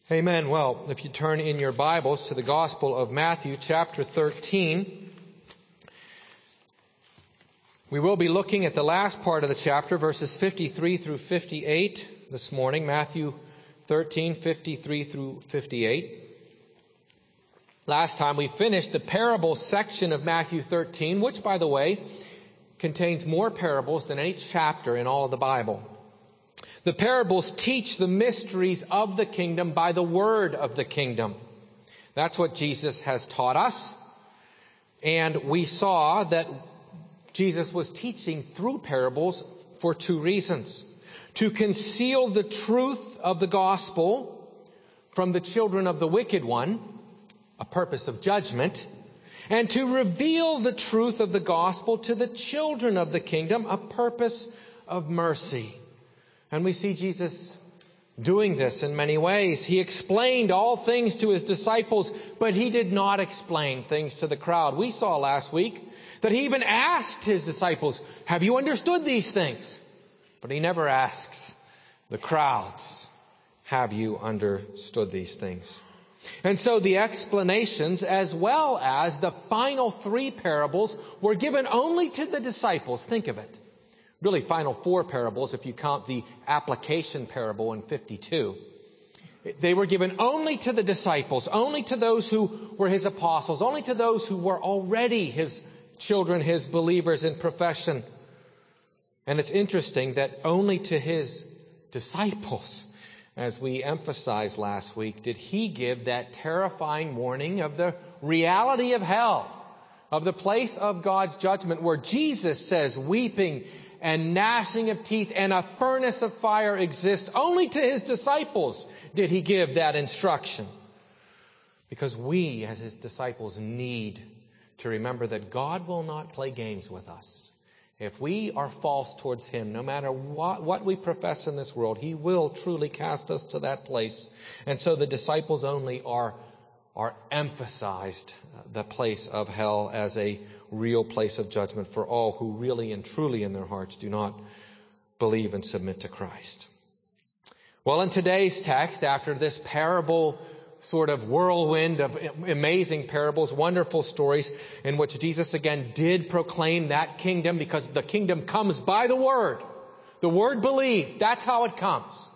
Amen. Well, if you turn in your Bibles to the Gospel of Matthew, chapter 13, we will be looking at the last part of the chapter, verses 53 through 58 this morning. Matthew 13, 53 through 58. Last time we finished the parable section of Matthew 13, which, by the way, contains more parables than any chapter in all of the Bible. The parables teach the mysteries of the kingdom by the word of the kingdom. That's what Jesus has taught us. And we saw that Jesus was teaching through parables for two reasons. To conceal the truth of the gospel from the children of the wicked one, a purpose of judgment, and to reveal the truth of the gospel to the children of the kingdom, a purpose of mercy. And we see Jesus doing this in many ways. He explained all things to his disciples, but he did not explain things to the crowd. We saw last week that he even asked his disciples, "Have you understood these things?" But he never asks the crowds, "Have you understood these things?" And so the explanations, as well as the final three parables, were given only to the disciples. Think of it. Really, final four parables, if you count the application parable in 52. They were given only to the disciples, only to those who were his apostles, only to those who were already his children, his believers in profession. And it's interesting that only to his disciples, as we emphasized last week, did he give that terrifying warning of the reality of hell, of the place of God's judgment, where Jesus says weeping and gnashing of teeth and a furnace of fire exists. Only to his disciples did he give that instruction. Because we, as his disciples, need to remember that God will not play games with us. If we are false towards him, no matter what we profess in this world, he will truly cast us to that place. And so the disciples only are emphasized the place of hell as a real place of judgment for all who really and truly in their hearts do not believe and submit to Christ. Well, in today's text, after this parable sort of whirlwind of amazing parables, wonderful stories in which Jesus again did proclaim that kingdom, because the kingdom comes by the word. The word believed. That's how it comes.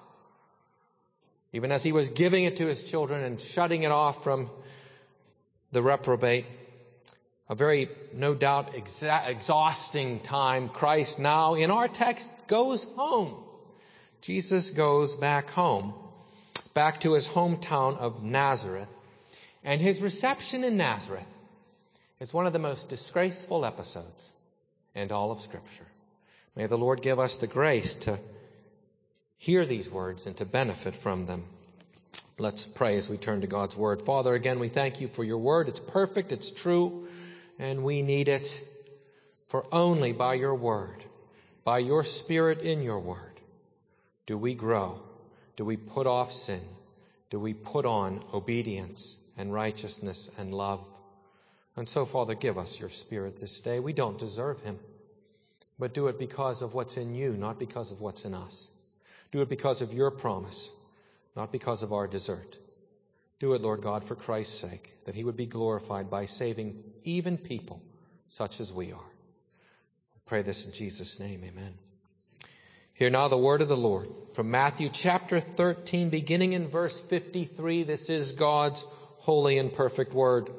Even as he was giving it to his children and shutting it off from the reprobate. A very, no doubt, exhausting time. Christ now, in our text, goes home. Jesus goes back home, back to his hometown of Nazareth. And his reception in Nazareth is one of the most disgraceful episodes in all of Scripture. May the Lord give us the grace to hear these words and to benefit from them. Let's pray as we turn to God's Word. Father, again, we thank you for your Word. It's perfect, it's true, and we need it. For only by your Word, by your Spirit in your Word, do we grow, do we put off sin, do we put on obedience and righteousness and love. And so, Father, give us your Spirit this day. We don't deserve him, but do it because of what's in you, not because of what's in us. Do it because of your promise, not because of our desert. Do it, Lord God, for Christ's sake, that he would be glorified by saving even people such as we are. I pray this in Jesus' name, amen. Hear now the word of the Lord from Matthew chapter 13, beginning in verse 53. This is God's holy and perfect word.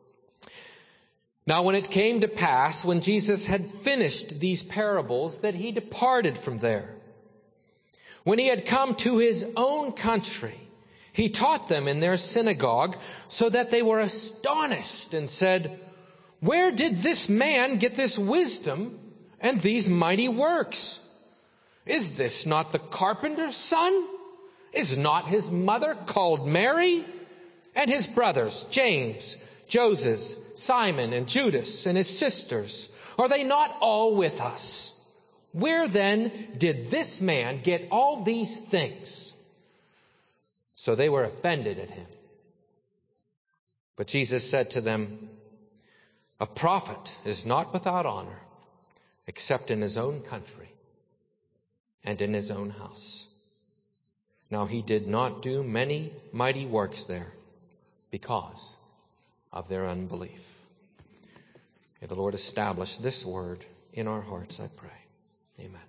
Now when it came to pass, when Jesus had finished these parables, that he departed from there. When he had come to his own country, he taught them in their synagogue, so that they were astonished and said, "Where did this man get this wisdom and these mighty works? Is this not the carpenter's son? Is not his mother called Mary? And his brothers, James, Joseph, Simon, and Judas, and his sisters, are they not all with us? Where then did this man get all these things?" So they were offended at him. But Jesus said to them, "A prophet is not without honor, except in his own country and in his own house." Now he did not do many mighty works there because of their unbelief. May the Lord establish this word in our hearts, I pray. Amen.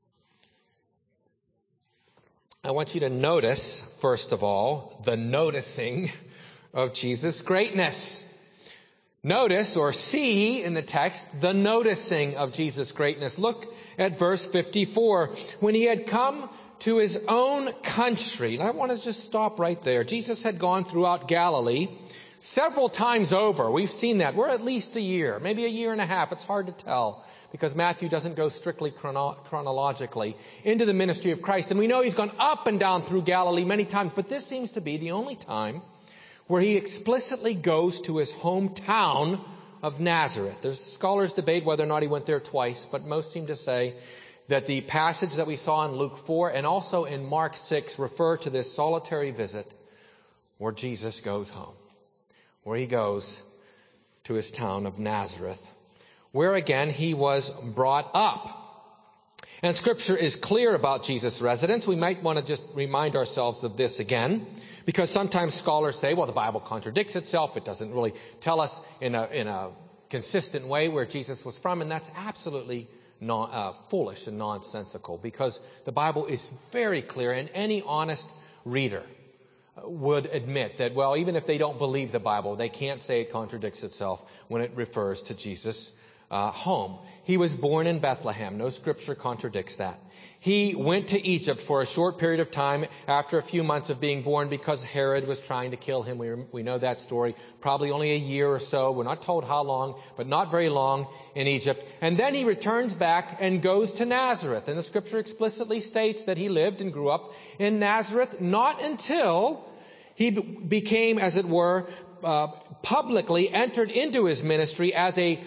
I want you to notice, first of all, the noticing of Jesus' greatness. Notice, or see in the text, the noticing of Jesus' greatness. Look at verse 54. When he had come to his own country. And I want to just stop right there. Jesus had gone throughout Galilee several times over. We've seen that. We're at least a year, maybe a year and a half. It's hard to tell because Matthew doesn't go strictly chronologically into the ministry of Christ. And we know he's gone up and down through Galilee many times, but this seems to be the only time where he explicitly goes to his hometown of Nazareth. There's scholars debate whether or not he went there twice, but most seem to say that the passage that we saw in Luke 4 and also in Mark 6 refer to this solitary visit where Jesus goes home, where he goes to his town of Nazareth, where again he was brought up. And Scripture is clear about Jesus' residence. We might want to just remind ourselves of this again, because sometimes scholars say, well, the Bible contradicts itself. It doesn't really tell us in a consistent way where Jesus was from, and that's absolutely foolish and nonsensical, because the Bible is very clear, and any honest reader would admit that, well, even if they don't believe the Bible, they can't say it contradicts itself when it refers to Jesus' home. He was born in Bethlehem. No scripture contradicts that. He went to Egypt for a short period of time after a few months of being born because Herod was trying to kill him. We know that story. Probably only a year or so. We're not told how long, but not very long in Egypt. And then he returns back and goes to Nazareth. And the scripture explicitly states that he lived and grew up in Nazareth, not until he became, as it were, publicly entered into his ministry as the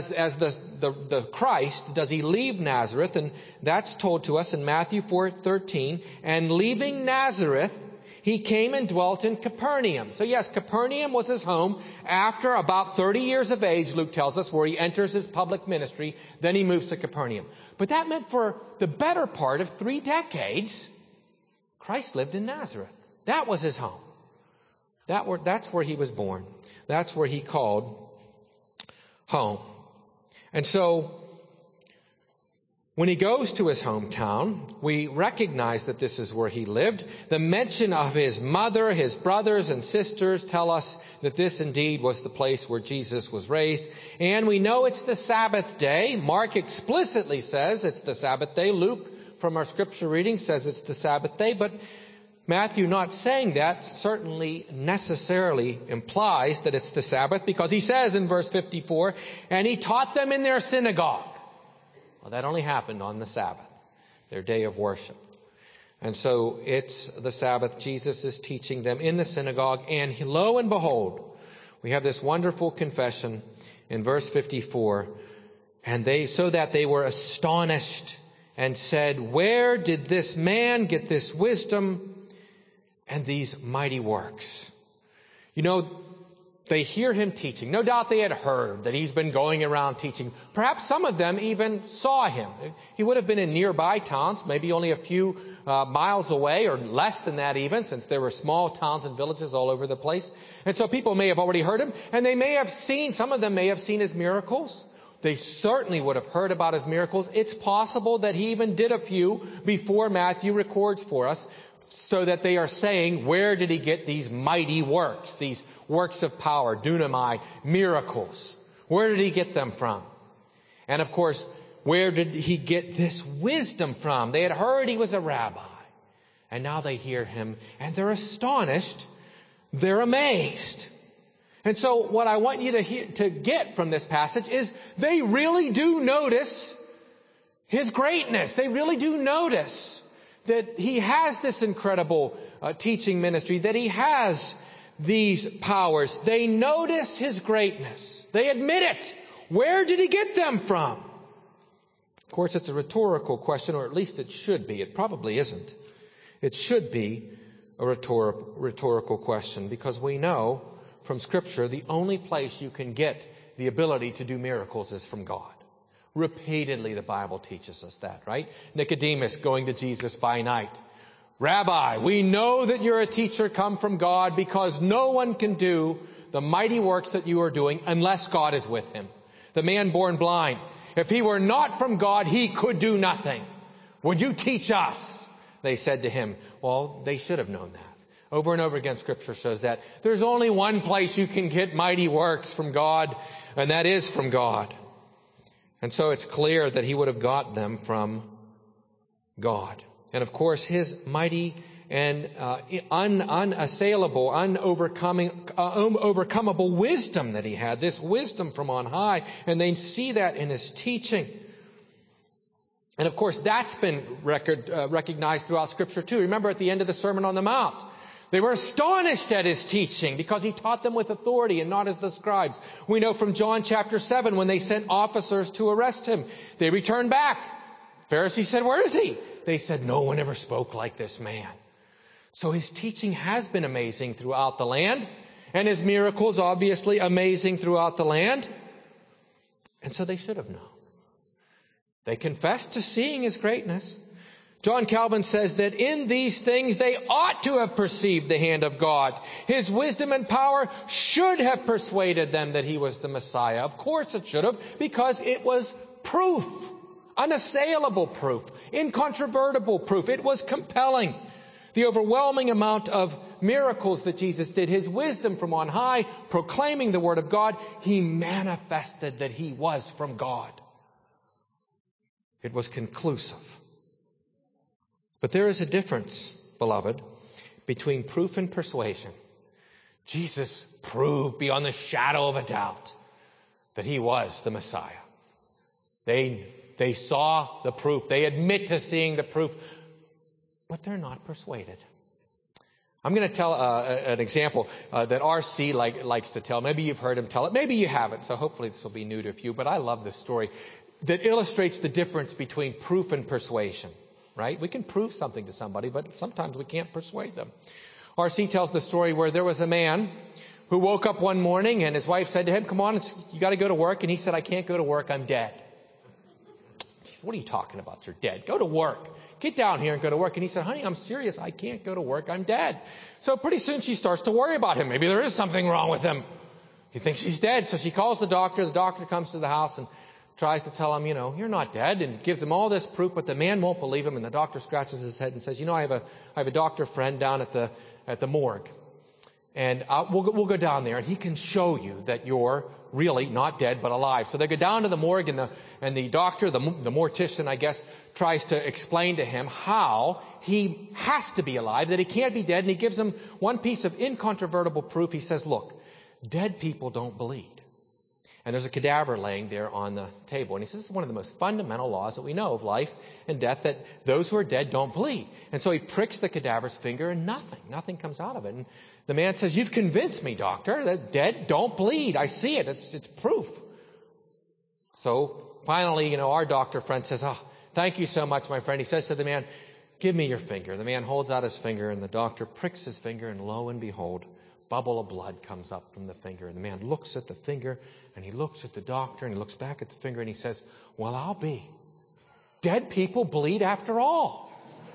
Christ. Does he leave Nazareth? And that's told to us in Matthew 4:13. And leaving Nazareth, he came and dwelt in Capernaum. So yes, Capernaum was his home after about 30 years of age, Luke tells us, where he enters his public ministry. Then he moves to Capernaum. But that meant for the better part of 3 decades, Christ lived in Nazareth. That was his home. That's where he was born. That's where he called home. And so, when he goes to his hometown, we recognize that this is where he lived. The mention of his mother, his brothers and sisters tell us that this indeed was the place where Jesus was raised. And we know it's the Sabbath day. Mark explicitly says it's the Sabbath day. Luke, from our scripture reading, says it's the Sabbath day. But Matthew not saying that certainly necessarily implies that it's the Sabbath, because he says in verse 54, and he taught them in their synagogue. Well, that only happened on the Sabbath, their day of worship. And so it's the Sabbath. Jesus is teaching them in the synagogue, and lo and behold, we have this wonderful confession in verse 54, so that they were astonished and said, where did this man get this wisdom and these mighty works? You know, they hear him teaching. No doubt they had heard that he's been going around teaching. Perhaps some of them even saw him. He would have been in nearby towns, maybe only a few miles away, or less than that even, since there were small towns and villages all over the place. And so people may have already heard him, and some of them may have seen his miracles. They certainly would have heard about his miracles. It's possible that he even did a few before Matthew records for us, so that they are saying, where did he get these mighty works, these works of power, dunamai, miracles? Where did he get them from? And of course, where did he get this wisdom from? They had heard he was a rabbi, and now they hear him, and they're astonished, they're amazed. And so what I want you to get from this passage is they really do notice his greatness. They really do notice that he has this incredible teaching ministry, that he has these powers. They notice his greatness. They admit it. Where did he get them from? Of course, it's a rhetorical question, or at least it should be. It probably isn't. It should be a rhetorical question, because we know from Scripture the only place you can get the ability to do miracles is from God. Repeatedly, the Bible teaches us that, right? Nicodemus going to Jesus by night. Rabbi, we know that you're a teacher come from God, because no one can do the mighty works that you are doing unless God is with him. The man born blind, if he were not from God, he could do nothing. Would you teach us? They said to him. Well, they should have known that. Over and over again, Scripture shows that there's only one place you can get mighty works from God, and that is from God. And so it's clear that he would have got them from God. And of course, his mighty and unassailable, overcomable wisdom that he had, this wisdom from on high, and they see that in his teaching. And of course, that's been recognized throughout Scripture too. Remember at the end of the Sermon on the Mount, they were astonished at his teaching because he taught them with authority and not as the scribes. We know from John chapter 7 when they sent officers to arrest him, they returned back. Pharisees said, "Where is he?" They said, "No one ever spoke like this man." So his teaching has been amazing throughout the land, and his miracles obviously amazing throughout the land. And so they should have known. They confessed to seeing his greatness. John Calvin says that in these things they ought to have perceived the hand of God. His wisdom and power should have persuaded them that he was the Messiah. Of course it should have, because it was proof, unassailable proof, incontrovertible proof. It was compelling. The overwhelming amount of miracles that Jesus did, his wisdom from on high, proclaiming the word of God, he manifested that he was from God. It was conclusive. But there is a difference, beloved, between proof and persuasion. Jesus proved beyond the shadow of a doubt that he was the Messiah. They saw the proof. They admit to seeing the proof, but they're not persuaded. I'm going to tell an example that R.C. likes to tell. Maybe you've heard him tell it. Maybe you haven't, so hopefully this will be new to a few. But I love this story that illustrates the difference between proof and persuasion. Right? We can prove something to somebody, but sometimes we can't persuade them. R.C. tells the story where there was a man who woke up one morning and his wife said to him, "Come on, you got to go to work." And he said, "I can't go to work. I'm dead." She said, "What are you talking about? You're dead. Go to work. Get down here and go to work." And he said, "Honey, I'm serious. I can't go to work. I'm dead." So pretty soon she starts to worry about him. Maybe there is something wrong with him. He thinks he's dead. So she calls the doctor. The doctor comes to the house and tries to tell him, "You're not dead," and gives him all this proof, but the man won't believe him. And the doctor scratches his head and says, "I have a doctor friend down at the morgue, and we'll go down there, and he can show you that you're really not dead but alive." So they go down to the morgue, and the doctor, the mortician, I guess, tries to explain to him how he has to be alive, that he can't be dead, and he gives him one piece of incontrovertible proof. He says, "Look, dead people don't bleed." And there's a cadaver laying there on the table. And he says, "This is one of the most fundamental laws that we know of life and death, that those who are dead don't bleed." And so he pricks the cadaver's finger, and nothing comes out of it. And the man says, "You've convinced me, doctor, that dead don't bleed. I see it. It's proof." So finally, our doctor friend says, "Oh, thank you so much, my friend." He says to the man, "Give me your finger." The man holds out his finger, and the doctor pricks his finger, and lo and behold, bubble of blood comes up from the finger. And the man looks at the finger, and he looks at the doctor, and he looks back at the finger, and he says, "Well, I'll be. Dead people bleed after all."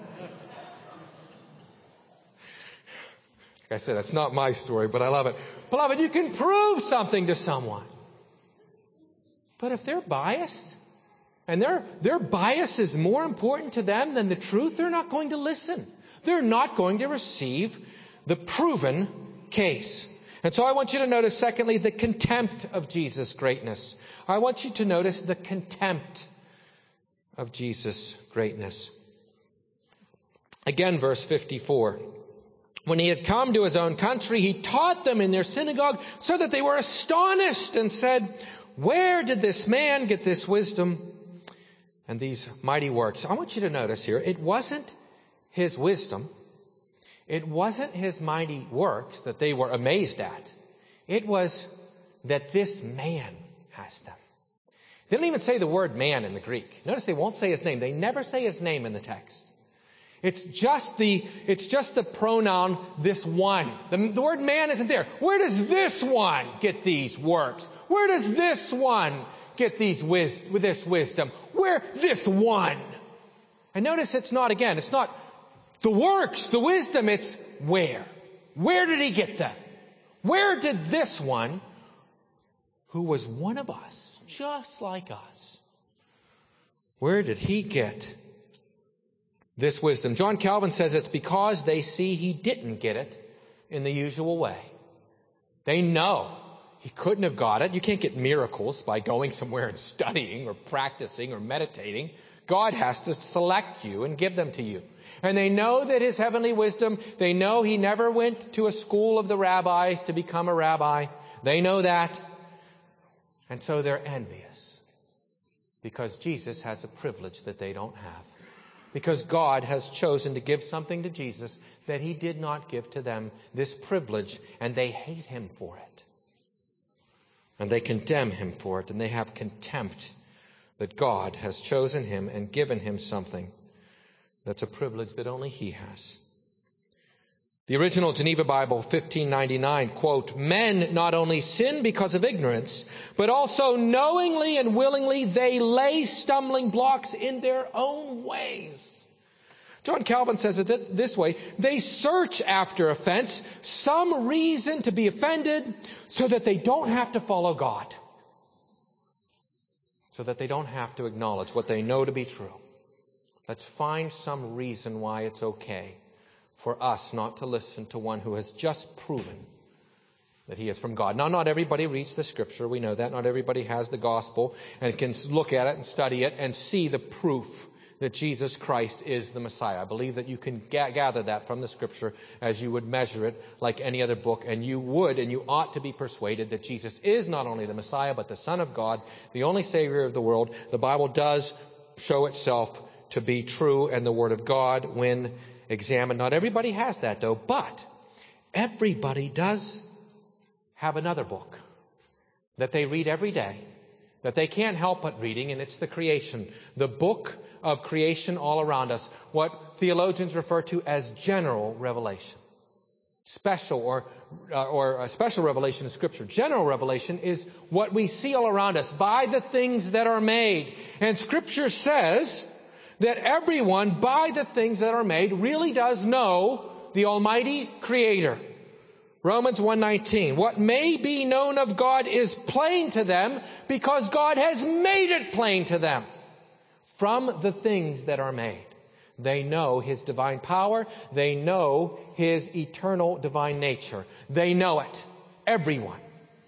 Like I said, that's not my story, but I love it. Beloved, you can prove something to someone. But if they're biased, and their bias is more important to them than the truth, they're not going to listen. They're not going to receive the proven case. And so I want you to notice, secondly, the contempt of Jesus' greatness. I want you to notice the contempt of Jesus' greatness. Again, verse 54. When he had come to his own country, he taught them in their synagogue so that they were astonished and said, "Where did this man get this wisdom and these mighty works?" I want you to notice here, it wasn't his wisdom. It wasn't his mighty works that they were amazed at. It was that this man has them. They don't even say the word man in the Greek. Notice they won't say his name. They never say his name in the text. It's just the pronoun this one. The word man isn't there. Where does this one get these works? Where does this one get this wisdom? Where this one? And notice it's not The works, the wisdom, it's where? Where did he get them? Where did this one, who was one of us, just like us, where did he get this wisdom? John Calvin says it's because they see he didn't get it in the usual way. They know he couldn't have got it. You can't get miracles by going somewhere and studying or practicing or meditating. God has to select you and give them to you. And they know that his heavenly wisdom, they know he never went to a school of the rabbis to become a rabbi. They know that. And so they're envious because Jesus has a privilege that they don't have. Because God has chosen to give something to Jesus that he did not give to them, this privilege, and they hate him for it. And they condemn him for it, and they have contempt that God has chosen him and given him something that's a privilege that only he has. The original Geneva Bible, 1599, quote, "Men not only sin because of ignorance, but also knowingly and willingly they lay stumbling blocks in their own ways." John Calvin says it this way: they search after offense, some reason to be offended, so that they don't have to follow God. So that they don't have to acknowledge what they know to be true. Let's find some reason why it's okay for us not to listen to one who has just proven that he is from God. Now, not everybody reads the Scripture. We know that. Not everybody has the gospel and can look at it and study it and see the proof that Jesus Christ is the Messiah. I believe that you can gather that from the Scripture as you would measure it like any other book. And you would and you ought to be persuaded that Jesus is not only the Messiah, but the Son of God, the only Savior of the world. The Bible does show itself to be true and the Word of God when examined. Not everybody has that, though, but everybody does have another book that they read every day, that they can't help but reading, and it's the creation, the book of creation all around us, what theologians refer to as general revelation. Special or a special revelation in Scripture. General revelation is what we see all around us by the things that are made. And Scripture says that everyone, by the things that are made, really does know the Almighty Creator. Romans 1:19. What may be known of God is plain to them because God has made it plain to them from the things that are made. They know his divine power. They know his eternal divine nature. They know it. Everyone.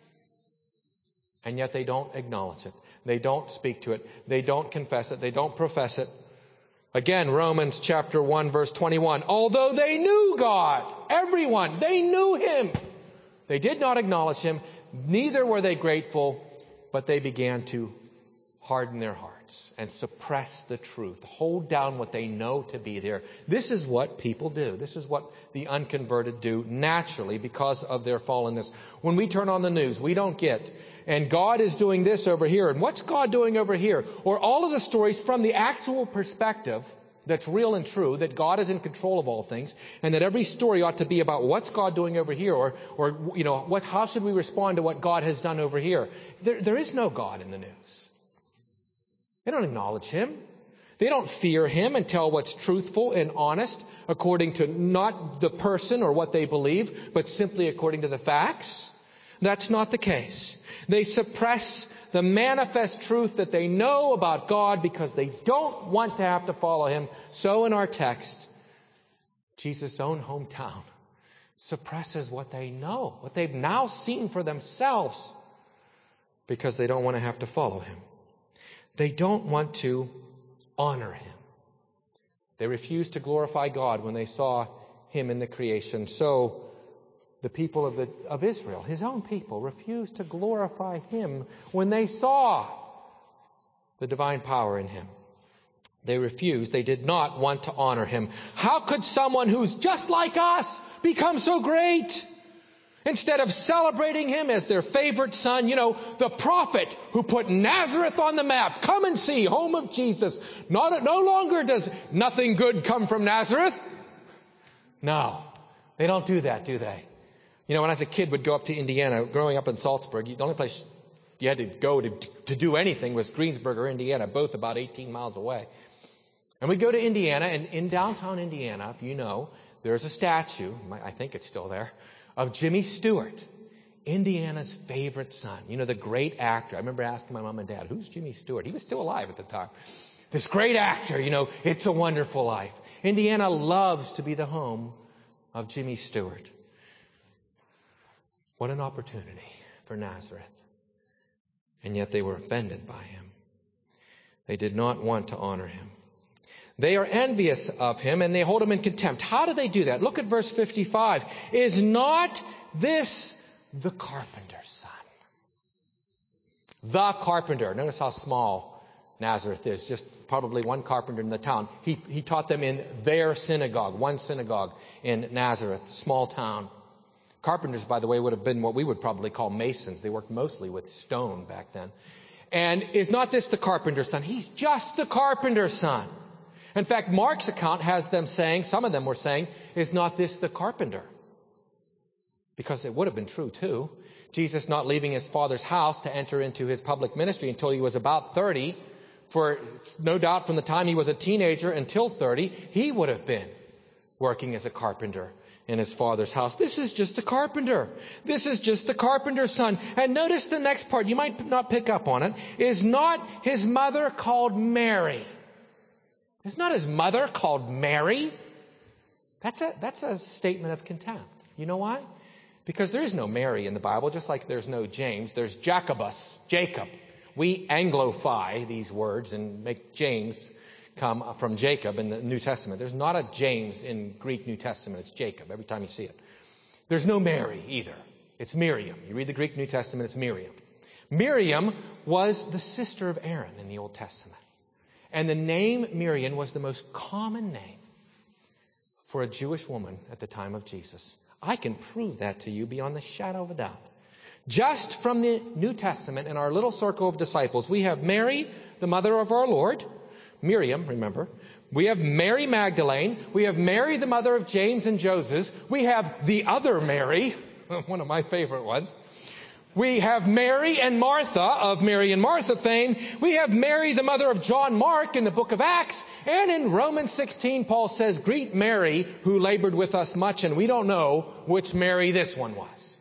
And yet they don't acknowledge it. They don't speak to it. They don't confess it. They don't profess it. Again, Romans chapter 1, verse 21. Although they knew God, everyone, they knew him. They did not acknowledge him. Neither were they grateful, but they began to harden their hearts and suppress the truth, hold down what they know to be there. This is what people do. This is what the unconverted do naturally because of their fallenness. When we turn on the news, we don't get, and God is doing this over here, and what's God doing over here? Or all of the stories from the actual perspective that's real and true, that God is in control of all things, and that every story ought to be about what's God doing over here, or you know, how should we respond to what God has done over here? There is no God in the news. They don't acknowledge him. They don't fear him and tell what's truthful and honest according to not the person or what they believe, but simply according to the facts. That's not the case. They suppress the manifest truth that they know about God because they don't want to have to follow him. So in our text, Jesus' own hometown suppresses what they know, what they've now seen for themselves, because they don't want to have to follow him. They don't want to honor him. They refused to glorify God when they saw him in the creation. So the people of Israel, his own people, refused to glorify him when they saw the divine power in him. They refused. They did not want to honor him. How could someone who's just like us become so great? Instead of celebrating him as their favorite son, the prophet who put Nazareth on the map. Come and see, home of Jesus. No longer does nothing good come from Nazareth. No, they don't do that, do they? When I was a kid, would go up to Indiana, growing up in Salzburg, the only place you had to go to do anything was Greensburg or Indiana, both about 18 miles away. And we go to Indiana, and in downtown Indiana, if you know, there's a statue, I think it's still there, of Jimmy Stewart, Indiana's favorite son. You know, the great actor. I remember asking my mom and dad, who's Jimmy Stewart? He was still alive at the time. This great actor, you know, It's a Wonderful Life. Indiana loves to be the home of Jimmy Stewart. What an opportunity for Nazareth. And yet they were offended by him. They did not want to honor him. They are envious of him and they hold him in contempt. How do they do that? Look at verse 55. Is not this the carpenter's son? The carpenter. Notice how small Nazareth is. Just probably one carpenter in the town. He taught them in their synagogue. One synagogue in Nazareth. Small town. Carpenters, by the way, would have been what we would probably call masons. They worked mostly with stone back then. And is not this the carpenter's son? He's just the carpenter's son. In fact, Mark's account has them saying, some of them were saying, is not this the carpenter? Because it would have been true too. Jesus not leaving his father's house to enter into his public ministry until he was about 30. For no doubt from the time he was a teenager until 30, he would have been working as a carpenter in his father's house. This is just a carpenter. This is just the carpenter's son. And notice the next part. You might not pick up on it. Is not his mother called Mary? Is not his mother called Mary? That's a statement of contempt. You know why? Because there is no Mary in the Bible, just like there's no James. There's Jacobus, Jacob. We anglify these words and make James come from Jacob in the New Testament. There's not a James in Greek New Testament. It's Jacob every time you see it. There's no Mary either. It's Miriam. You read the Greek New Testament, it's Miriam. Miriam was the sister of Aaron in the Old Testament. And the name Miriam was the most common name for a Jewish woman at the time of Jesus. I can prove that to you beyond the shadow of a doubt. Just from the New Testament in our little circle of disciples, we have Mary, the mother of our Lord. Miriam, remember. We have Mary Magdalene. We have Mary, the mother of James and Joseph. We have the other Mary, one of my favorite ones. We have Mary and Martha of Mary and Martha fame. We have Mary, the mother of John Mark in the book of Acts. And in Romans 16, Paul says, greet Mary who labored with us much. And we don't know which Mary this one was.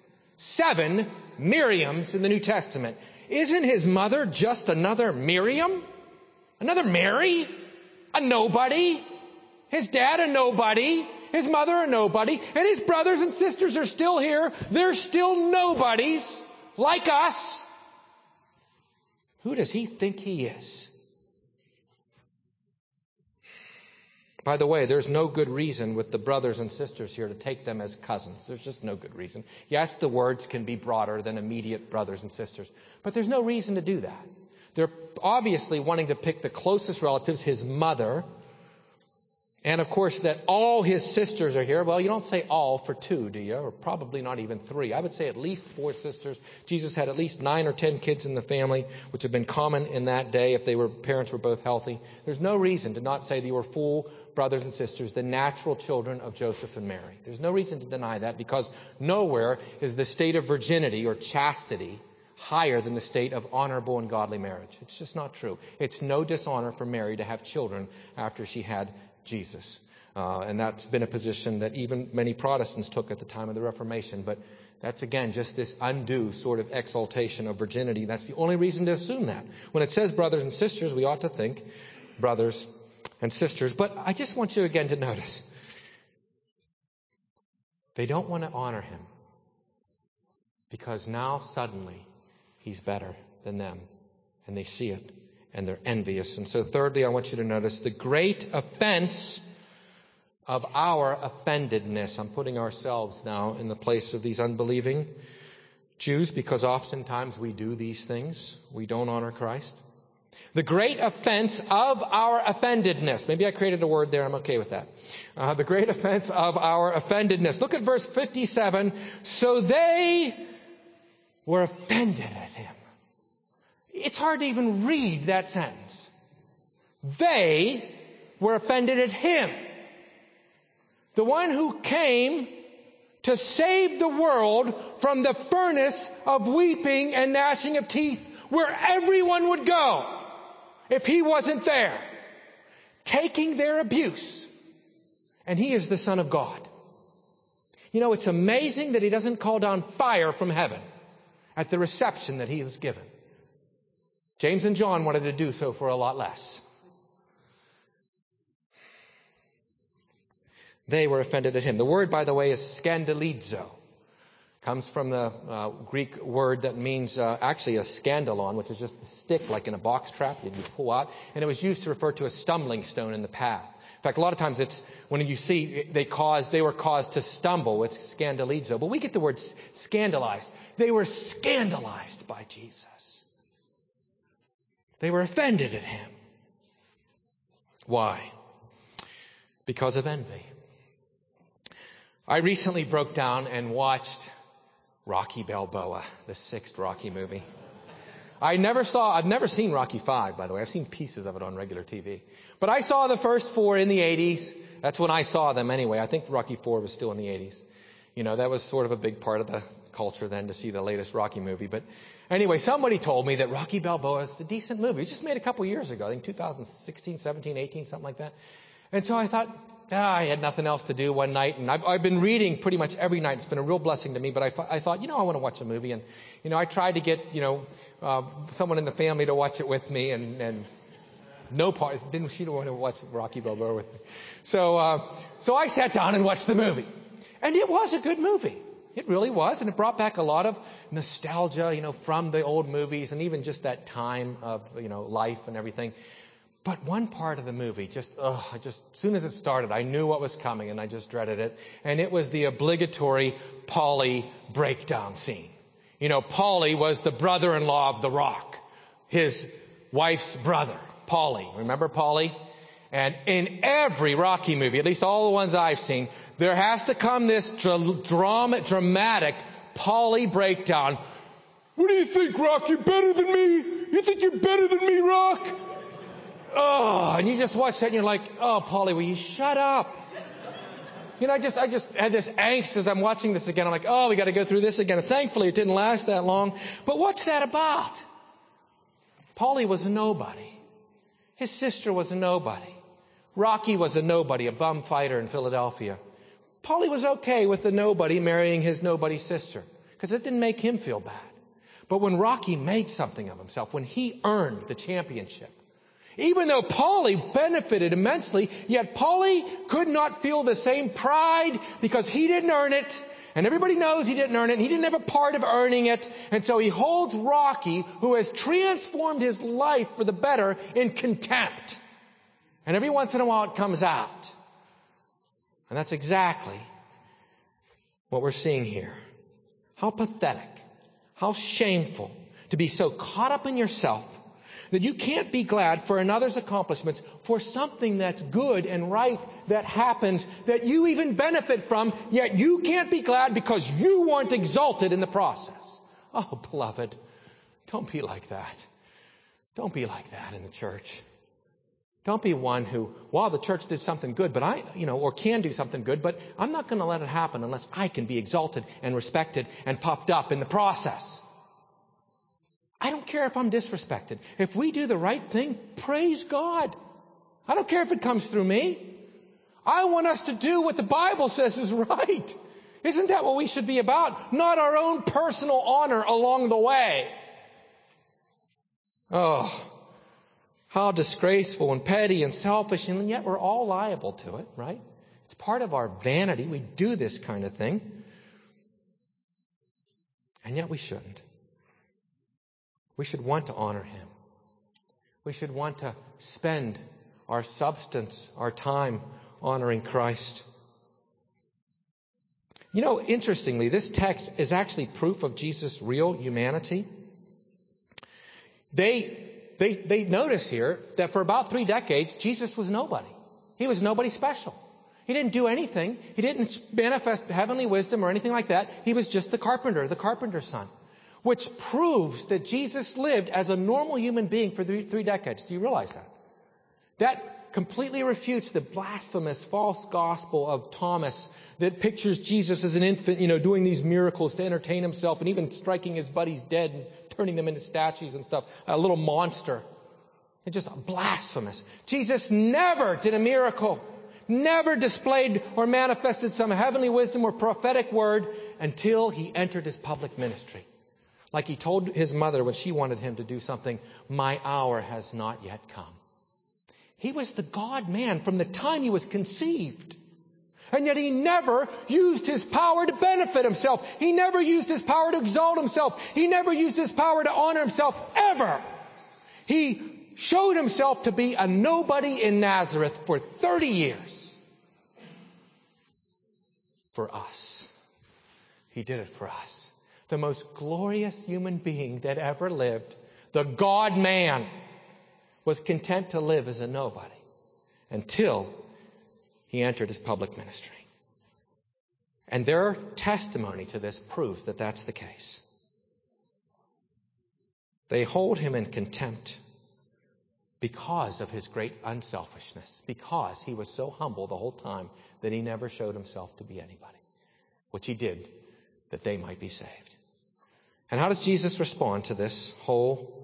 7 Miriams in the New Testament. Isn't his mother just another Miriam? Another Mary? A nobody? His dad a nobody? His mother a nobody? And his brothers and sisters are still here. They're still nobodies. Like us. Who does he think he is? By the way, there's no good reason with the brothers and sisters here to take them as cousins. There's just no good reason. Yes, the words can be broader than immediate brothers and sisters, but there's no reason to do that. They're obviously wanting to pick the closest relatives, his mother, and of course that all his sisters are here. Well, you don't say all for 2, do you? Or probably not even 3. I would say at least 4 sisters. Jesus had at least 9 or 10 kids in the family, which have been common in that day if parents were both healthy. There's no reason to not say they were full brothers and sisters, the natural children of Joseph and Mary. There's no reason to deny that, because nowhere is the state of virginity or chastity higher than the state of honorable and godly marriage. It's just not true. It's no dishonor for Mary to have children after she had Jesus. And that's been a position that even many Protestants took at the time of the Reformation. But that's, again, just this undue sort of exaltation of virginity. That's the only reason to assume that. When it says brothers and sisters, we ought to think brothers and sisters. But I just want you again to notice, they don't want to honor him because now suddenly he's better than them. And they see it. And they're envious. And so thirdly, I want you to notice the great offense of our offendedness. I'm putting ourselves now in the place of these unbelieving Jews, because oftentimes we do these things. We don't honor Christ. The great offense of our offendedness. Maybe I created a word there. I'm okay with that. The great offense of our offendedness. Look at verse 57. So they were offended at him. It's hard to even read that sentence. They were offended at him. The one who came to save the world from the furnace of weeping and gnashing of teeth, where everyone would go if he wasn't there. taking their abuse. And he is the Son of God. You know, it's amazing that he doesn't call down fire from heaven at the reception that he was given. James and John wanted to do so for a lot less. They were offended at him. The word, by the way, is scandalizo. Comes from the Greek word that means actually a scandalon, which is just a stick like in a box trap that you pull out. And it was used to refer to a stumbling stone in the path. In fact, a lot of times it's when you see they were caused to stumble. It's scandalizo. But we get the word scandalized. They were scandalized by Jesus. They were offended at him. Why? Because of envy. I recently broke down and watched Rocky Balboa, the 6th Rocky movie. I've never seen Rocky 5, by the way. I've seen pieces of it on regular TV. But I saw the first 4 in the 80s. That's when I saw them anyway. I think Rocky 4 was still in the 80s. You know, that was sort of a big part of the culture then to see the latest Rocky movie. But anyway, somebody told me that Rocky Balboa is a decent movie. It was just made a couple years ago. I think 2016, 17, 18, something like that. And so I thought, I had nothing else to do one night, and I've been reading pretty much every night. It's been a real blessing to me, but I thought, I want to watch a movie. And, I tried to get, someone in the family to watch it with me, and no part, she didn't want to watch Rocky Balboa with me. So I sat down and watched the movie. And it was a good movie. It really was, and it brought back a lot of nostalgia, from the old movies, and even just that time of, life and everything. But one part of the movie, as soon as it started, I knew what was coming and I just dreaded it. And it was the obligatory Paulie breakdown scene. Paulie was the brother-in-law of The Rock, his wife's brother, Paulie. Remember Paulie? And in every Rocky movie, at least all the ones I've seen, there has to come this dramatic Paulie breakdown. What do you think, Rock? You're better than me? You think you're better than me, Rock? Oh, and you just watch that and you're like, oh, Paulie, will you shut up? I just had this angst as I'm watching this again. I'm like, oh, we got to go through this again. And thankfully, it didn't last that long. But what's that about? Paulie was a nobody. His sister was a nobody. Rocky was a nobody, a bum fighter in Philadelphia. Paulie was okay with the nobody marrying his nobody sister because it didn't make him feel bad. But when Rocky made something of himself, when he earned the championship, even though Paulie benefited immensely, yet Paulie could not feel the same pride because he didn't earn it. And everybody knows he didn't earn it. And he didn't have a part of earning it. And so he holds Rocky, who has transformed his life for the better, in contempt. And every once in a while it comes out. And that's exactly what we're seeing here. How pathetic. How shameful to be so caught up in yourself that you can't be glad for another's accomplishments, for something that's good and right that happens, that you even benefit from, yet you can't be glad because you weren't exalted in the process. Oh, beloved, don't be like that. Don't be like that in the church. Don't be one who, the church did something good, but or can do something good, but I'm not going to let it happen unless I can be exalted and respected and puffed up in the process. I don't care if I'm disrespected. If we do the right thing, praise God. I don't care if it comes through me. I want us to do what the Bible says is right. Isn't that what we should be about? Not our own personal honor along the way. Oh, how disgraceful and petty and selfish, and yet we're all liable to it, right? It's part of our vanity. We do this kind of thing. And yet we shouldn't. We should want to honor him. We should want to spend our substance, our time honoring Christ. Interestingly, this text is actually proof of Jesus' real humanity. They notice here that for about 3 decades, Jesus was nobody. He was nobody special. He didn't do anything. He didn't manifest heavenly wisdom or anything like that. He was just the carpenter's son. Which proves that Jesus lived as a normal human being for 3 decades. Do you realize that? That completely refutes the blasphemous false gospel of Thomas that pictures Jesus as an infant, doing these miracles to entertain himself and even striking his buddies dead and turning them into statues and stuff. A little monster. It's just blasphemous. Jesus never did a miracle, never displayed or manifested some heavenly wisdom or prophetic word until he entered his public ministry. Like he told his mother when she wanted him to do something, "My hour has not yet come." He was the God-man from the time he was conceived. And yet he never used his power to benefit himself. He never used his power to exalt himself. He never used his power to honor himself, ever. He showed himself to be a nobody in Nazareth for 30 years. For us. He did it for us. The most glorious human being that ever lived, the God-man, was content to live as a nobody until he entered his public ministry. And their testimony to this proves that that's the case. They hold him in contempt because of his great unselfishness, because he was so humble the whole time that he never showed himself to be anybody, which he did that they might be saved. And how does Jesus respond to this whole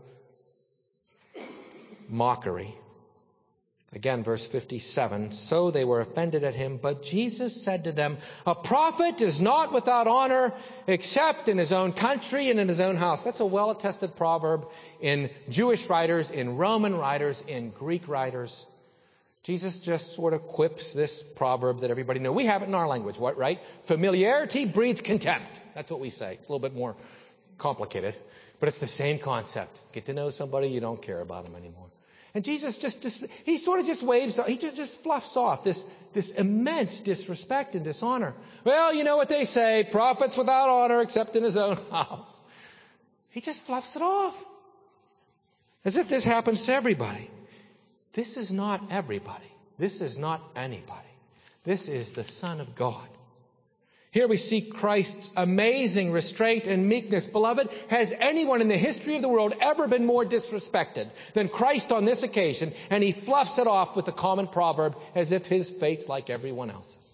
mockery? Again, verse 57, "So they were offended at him, but Jesus said to them, 'A prophet is not without honor except in his own country and in his own house.'" That's a well-attested proverb in Jewish writers, in Roman writers, in Greek writers. Jesus just sort of quips this proverb that everybody knows. We have it in our language, what, right? Familiarity breeds contempt. That's what we say. It's a little bit more complicated, but it's the same concept. Get to know somebody, you don't care about them anymore. And Jesus he sort of just waves, he just fluffs off this immense disrespect and dishonor. Well, you know what they say, prophets without honor except in his own house. He just fluffs it off. As if this happens to everybody. This is not everybody. This is not anybody. This is the Son of God. Here we see Christ's amazing restraint and meekness. Beloved, has anyone in the history of the world ever been more disrespected than Christ on this occasion? And he fluffs it off with a common proverb as if his fate's like everyone else's.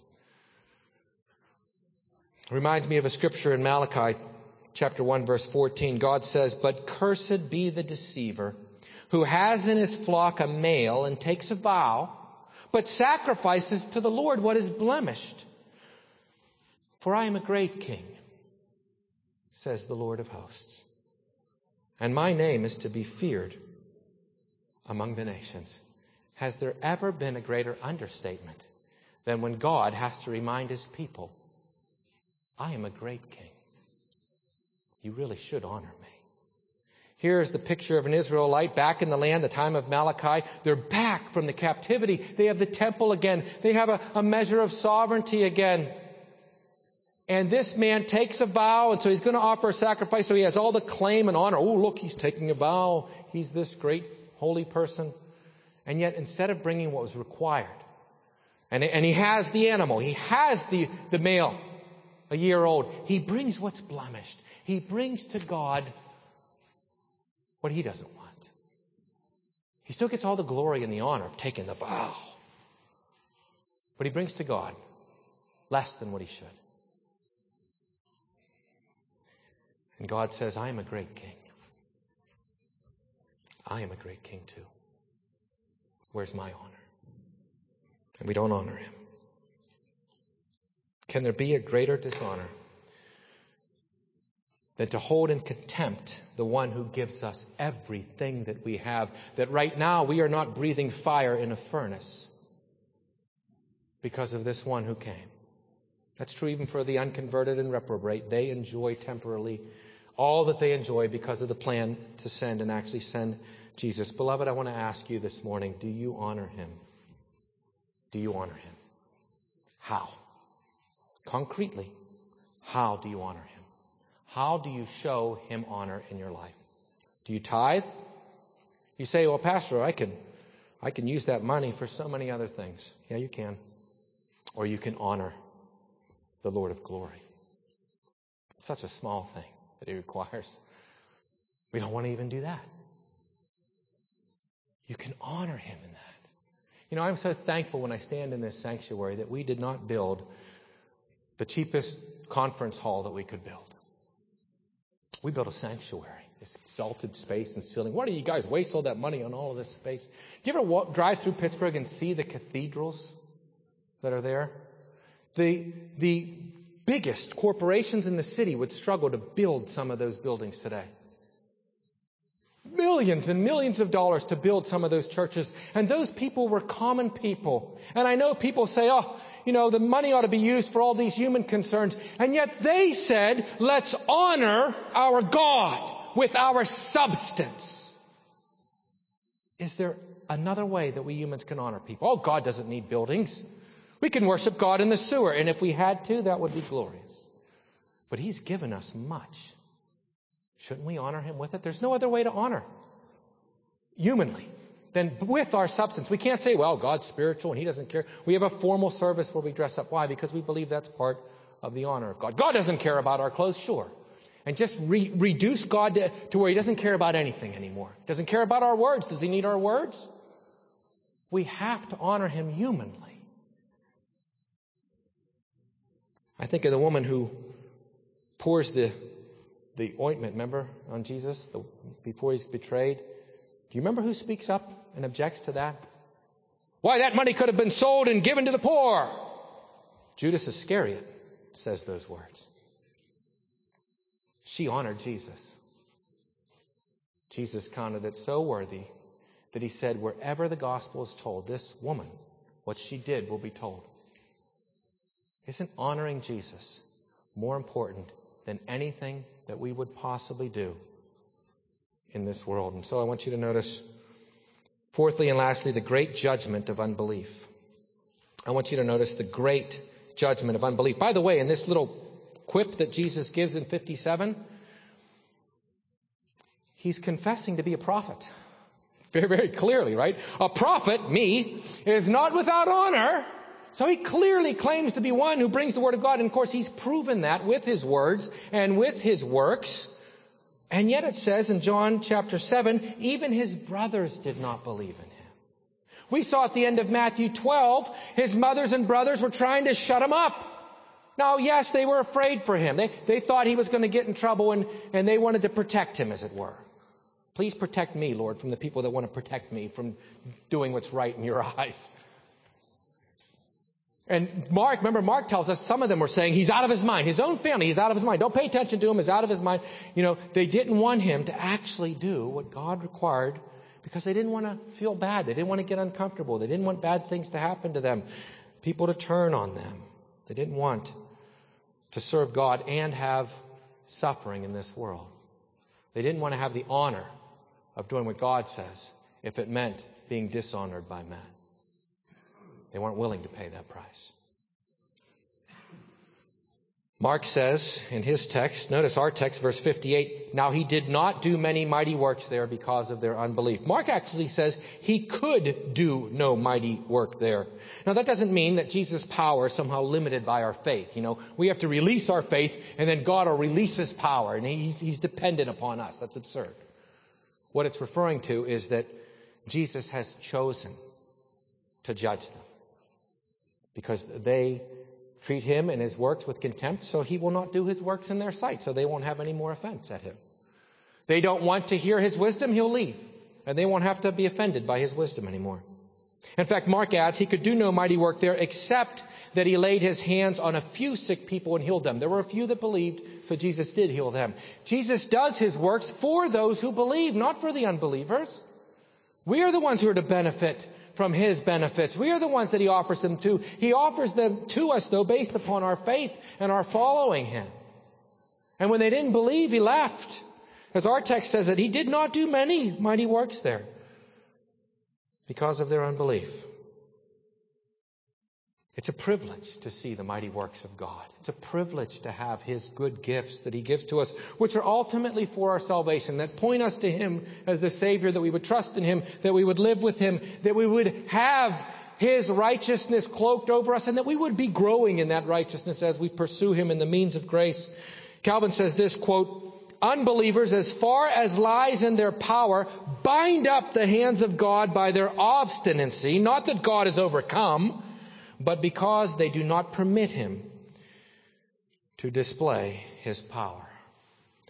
It reminds me of a scripture in Malachi chapter 1 verse 14. God says, "But cursed be the deceiver who has in his flock a male and takes a vow, but sacrifices to the Lord what is blemished. For I am a great king, says the Lord of hosts, and my name is to be feared among the nations." Has there ever been a greater understatement than when God has to remind his people, "I am a great king. You really should honor me." Here's the picture of an Israelite back in the land, the time of Malachi. They're back from the captivity. They have the temple again. They have a measure of sovereignty again. And this man takes a vow, and so he's going to offer a sacrifice, so he has all the claim and honor. Oh, look, he's taking a vow. He's this great holy person. And yet, instead of bringing what was required, and he has the animal, he has the male, a year old, he brings what's blemished. He brings to God what he doesn't want. He still gets all the glory and the honor of taking the vow. But he brings to God less than what he should. And God says, "I am a great king. I am a great king too. Where's my honor?" And we don't honor him. Can there be a greater dishonor than to hold in contempt the one who gives us everything that we have? That right now we are not breathing fire in a furnace because of this one who came. That's true even for the unconverted and reprobate. They enjoy temporarily all that they enjoy because of the plan to send and actually send Jesus. Beloved, I want to ask you this morning, do you honor him? Do you honor him? How? Concretely, how do you honor him? How do you show him honor in your life? Do you tithe? You say, "Well, Pastor, I can use that money for so many other things." Yeah, you can. Or you can honor the Lord of glory. Such a small thing that he requires. We don't want to even do that. You can honor him in that. You know, I'm so thankful when I stand in this sanctuary that we did not build the cheapest conference hall that we could build. We built a sanctuary, this exalted space and ceiling. Why do you guys waste all that money on all of this space? Do you ever drive through Pittsburgh and see the cathedrals that are there? The biggest corporations in the city would struggle to build some of those buildings today. Millions and millions of dollars to build some of those churches. And those people were common people. And I know people say, the money ought to be used for all these human concerns. And yet they said, let's honor our God with our substance. Is there another way that we humans can honor people? Oh, God doesn't need buildings. We can worship God in the sewer. And if we had to, that would be glorious. But He's given us much. Shouldn't we honor Him with it? There's no other way to honor humanly than with our substance. We can't say, well, God's spiritual and He doesn't care. We have a formal service where we dress up. Why? Because we believe that's part of the honor of God. God doesn't care about our clothes, sure. And just reduce God to where He doesn't care about anything anymore. Doesn't care about our words. Does He need our words? We have to honor Him humanly. I think of the woman who pours the ointment, remember, on Jesus before He's betrayed. Do you remember who speaks up and objects to that? Why, that money could have been sold and given to the poor. Judas Iscariot says those words. She honored Jesus. Jesus counted it so worthy that He said, wherever the gospel is told, this woman, what she did will be told. Isn't honoring Jesus more important than anything that we would possibly do in this world? And so I want you to notice, fourthly and lastly, the great judgment of unbelief. I want you to notice the great judgment of unbelief. By the way, in this little quip that Jesus gives in 57, He's confessing to be a prophet. Very, very clearly, right? A prophet, me, is not without honor. So He clearly claims to be one who brings the Word of God. And of course, He's proven that with His words and with His works. And yet it says in John chapter 7, even His brothers did not believe in Him. We saw at the end of Matthew 12, His mothers and brothers were trying to shut Him up. Now, yes, they were afraid for Him. They thought He was going to get in trouble and they wanted to protect Him, as it were. Please protect me, Lord, from the people that want to protect me from doing what's right in Your eyes. And Mark tells us some of them were saying He's out of His mind. His own family, He's out of His mind. Don't pay attention to Him. He's out of His mind. They didn't want Him to actually do what God required because they didn't want to feel bad. They didn't want to get uncomfortable. They didn't want bad things to happen to them, people to turn on them. They didn't want to serve God and have suffering in this world. They didn't want to have the honor of doing what God says if it meant being dishonored by men. They weren't willing to pay that price. Mark says in his text, notice our text, verse 58, now He did not do many mighty works there because of their unbelief. Mark actually says He could do no mighty work there. Now that doesn't mean that Jesus' power is somehow limited by our faith. We have to release our faith and then God will release His power and He's dependent upon us. That's absurd. What it's referring to is that Jesus has chosen to judge them, because they treat Him and His works with contempt, so He will not do His works in their sight, so they won't have any more offense at Him. They don't want to hear His wisdom, He'll leave, and they won't have to be offended by His wisdom anymore. In fact, Mark adds, He could do no mighty work there except that He laid His hands on a few sick people and healed them. There were a few that believed, so Jesus did heal them. Jesus does His works for those who believe, not for the unbelievers. We are the ones who are to benefit from His benefits. We are the ones that He offers them to. He offers them to us, though, based upon our faith and our following Him. And when they didn't believe, He left. As our text says that He did not do many mighty works there because of their unbelief. It's a privilege to see the mighty works of God. It's a privilege to have His good gifts that He gives to us, which are ultimately for our salvation, that point us to Him as the Savior, that we would trust in Him, that we would live with Him, that we would have His righteousness cloaked over us, and that we would be growing in that righteousness as we pursue Him in the means of grace. Calvin says this, quote, unbelievers, as far as lies in their power, bind up the hands of God by their obstinacy, not that God is overcome, but because they do not permit Him to display His power.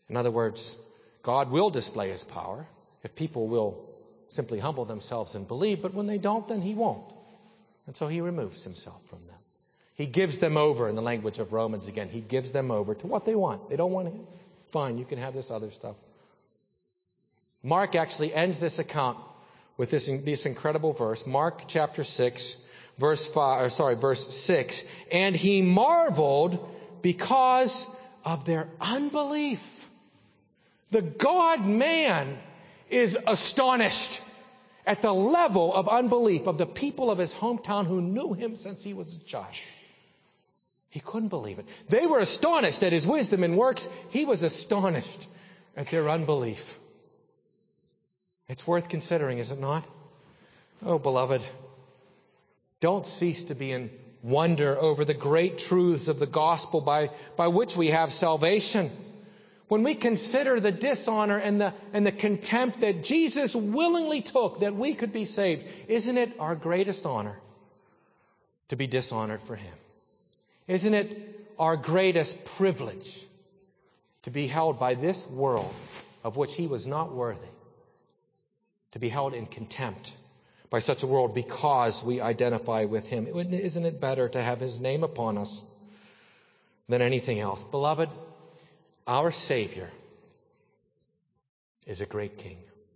In other words, God will display his power if people will simply humble themselves and believe, but when they don't, then he won't. And so he removes himself from them. He gives them over, in the language of Romans again, he gives them over to what they want. They don't want him? Fine, you can have this other stuff. Mark actually ends this account with this incredible verse. Mark chapter 6, verse 6. And he marveled because of their unbelief. The God-man is astonished at the level of unbelief of the people of his hometown who knew him since he was a child. He couldn't believe it. They were astonished at his wisdom and works. He was astonished at their unbelief. It's worth considering, is it not? Oh, beloved, don't cease to be in wonder over the great truths of the gospel by which we have salvation. When we consider the dishonor and the contempt that Jesus willingly took that we could be saved, isn't it our greatest honor to be dishonored for him? Isn't it our greatest privilege to be held by this world of which he was not worthy, to be held in contempt by such a world because we identify with him? Isn't it better to have his name upon us than anything else? Beloved, our Savior is a great King.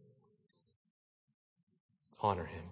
Honor him.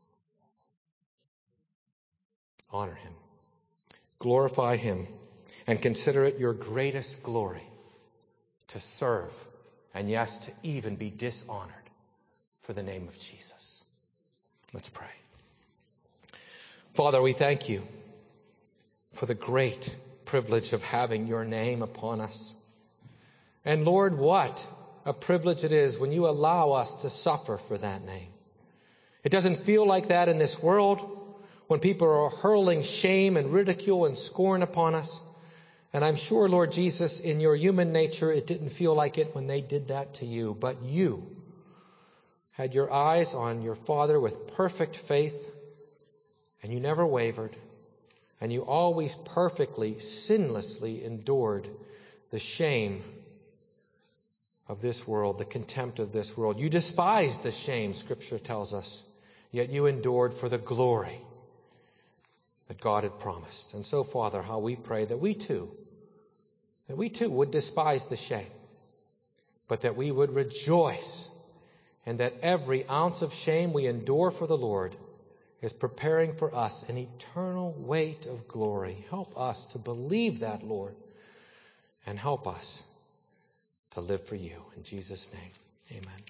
Honor him. Glorify him and consider it your greatest glory to serve and, yes, to even be dishonored for the name of Jesus. Let's pray. Father, we thank you for the great privilege of having your name upon us. And Lord, what a privilege it is when you allow us to suffer for that name. It doesn't feel like that in this world when people are hurling shame and ridicule and scorn upon us. And I'm sure, Lord Jesus, in your human nature, it didn't feel like it when they did that to you. But you had your eyes on your Father with perfect faith, and you never wavered, and you always perfectly, sinlessly endured the shame of this world, the contempt of this world. You despised the shame, Scripture tells us, yet you endured for the glory that God had promised. And so, Father, how we pray that we too would despise the shame, but that we would rejoice, and that every ounce of shame we endure for the Lord is preparing for us an eternal weight of glory. Help us to believe that, Lord, and help us to live for you. In Jesus' name, amen.